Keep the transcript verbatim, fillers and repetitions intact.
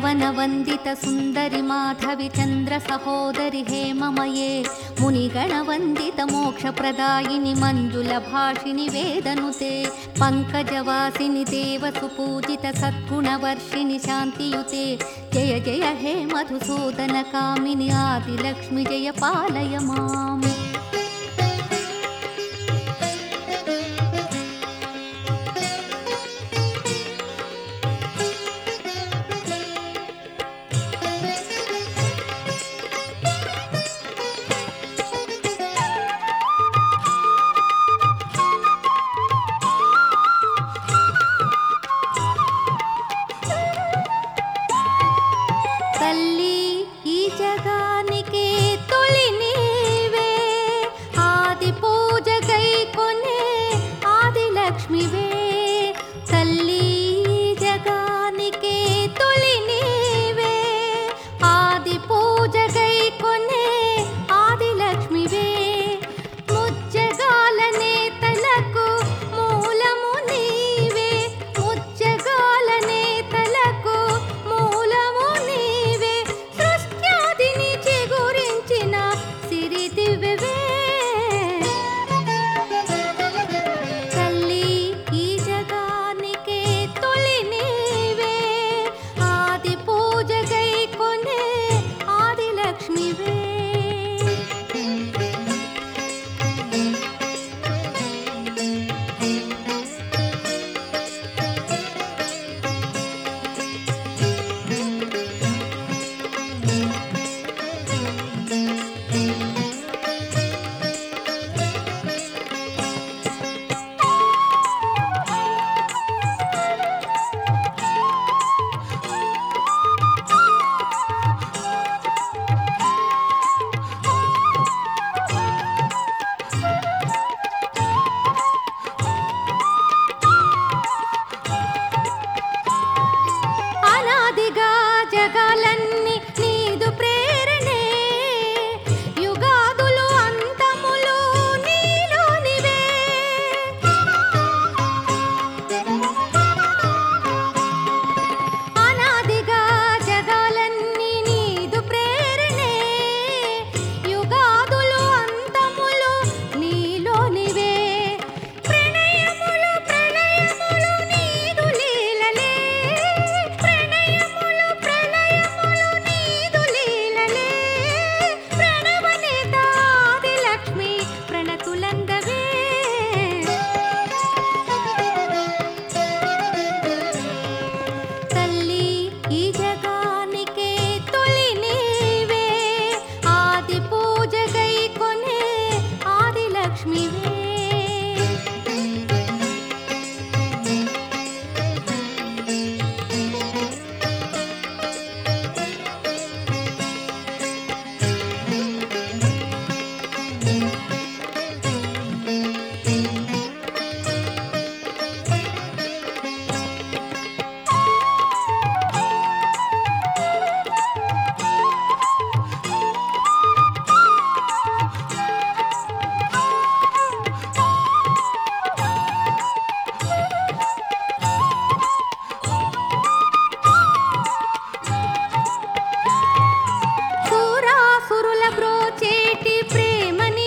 శ్రవణ వందిత సుందరి మాధవి చంద్ర సహోదరి హేమమయే మునిగణ వందిత మోక్ష ప్రదాయిని మంజుల భాషిని వేదనుతే పంకజవాసిని దేవ సుపూజిత సద్గుణవర్షిణి శాంతియుతే జయ జయ హే మధుసూదన కామిని ఆదిలక్ష్మి జయ పాలయ మాం. తల్లి ఈ జగానికే తొలి నీవే ఆది పూజకై కొనే ఆదిలక్ష్మివే. తల్లి ఈ జగానికే తొలి నీవే ఆది పూజకై కొనే ఆదిలక్ష్మివే. ముజ్జగాల నేతలకు మూలము నీవే ముజ్జగాల నేతలకు మూలము నీవే సృష్ట్యాదిని చిగురించిన సిరిదివ్వెవే. తల్లి ఈ జగానికే తొలి నీవే ఆది పూజకై కొనే ఆదిలక్ష్మివే. అనాదిగా జగాలన్నీ నీదు ప్రేరణే యుగాదులు అంతములు నీలోనివే. అనాదిగా జగాలన్నీ నీదు ప్రేరణే యుగాదులు అంతములు నీలోనివే. ప్రణయములు ప్రళయములు నీదు లీలలే ప్రణయములు ప్రళయములు నీదు లీలలే. ప్రణవనేత ఆదిలక్ష్మి ప్రణతులందవే. తల్లి ఈ జగానికే తొలి నీవే ఆది పూజకై కొనే ఆదిలక్ష్మివే. సురాసురుల బ్రోచేటి ప్రేమ